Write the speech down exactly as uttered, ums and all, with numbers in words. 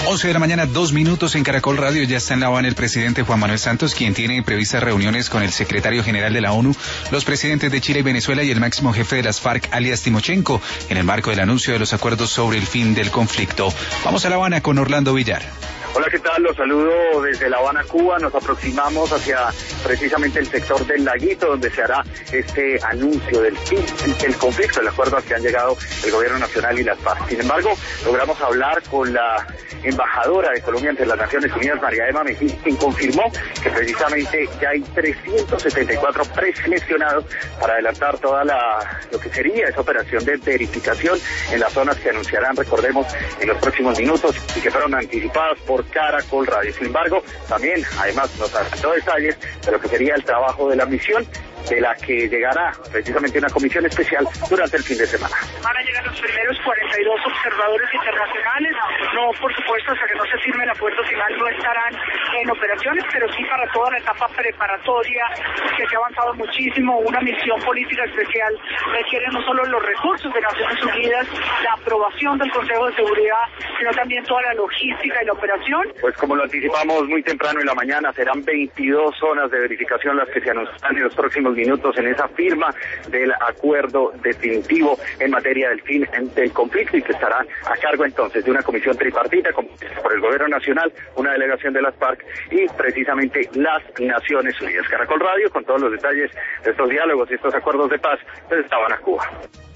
once de la mañana, dos minutos en Caracol Radio. Ya está en La Habana el presidente Juan Manuel Santos, quien tiene previstas reuniones con el secretario general de la ONU, los presidentes de Chile y Venezuela y el máximo jefe de las FARC, alias Timochenko, en el marco del anuncio de los acuerdos sobre el fin del conflicto. Vamos a La Habana con Orlando Villar. Hola, ¿qué tal? Los saludo desde La Habana, Cuba. Nos aproximamos hacia precisamente el sector del Laguito, donde se hará este anuncio del fin del conflicto, el acuerdo al que han llegado el gobierno nacional y las FARC. Sin embargo, logramos hablar con la embajadora de Colombia ante las Naciones Unidas, María Emma Mejía, quien confirmó que precisamente ya hay trescientos setenta y cuatro preseleccionados para adelantar toda la lo que sería esa operación de verificación en las zonas que anunciarán, recordemos, en los próximos minutos y que fueron anticipadas por Caracol Radio. Sin embargo, también, además, nos adelantó detalles de lo que sería el trabajo de la misión, de la que llegará precisamente una comisión especial durante el fin de semana. Van a llegar los primeros cuarenta y dos observadores internacionales. No, por supuesto, hasta que no se firme el acuerdo final no estarán en operaciones, pero sí para toda la etapa preparatoria, que se ha avanzado muchísimo. Una misión política especial requiere no solo los recursos de Naciones Unidas, la aprobación del Consejo de Seguridad, sino también toda la logística y la operación. Pues como lo anticipamos muy temprano en la mañana, serán veintidós zonas de verificación las que se anunciarán en los próximos minutos en esa firma del acuerdo definitivo en materia del fin del conflicto, y que estará a cargo entonces de una comisión tripartita por el gobierno nacional, una delegación de las FARC y precisamente las Naciones Unidas. Caracol Radio con todos los detalles de estos diálogos y estos acuerdos de paz desde La Habana, Cuba.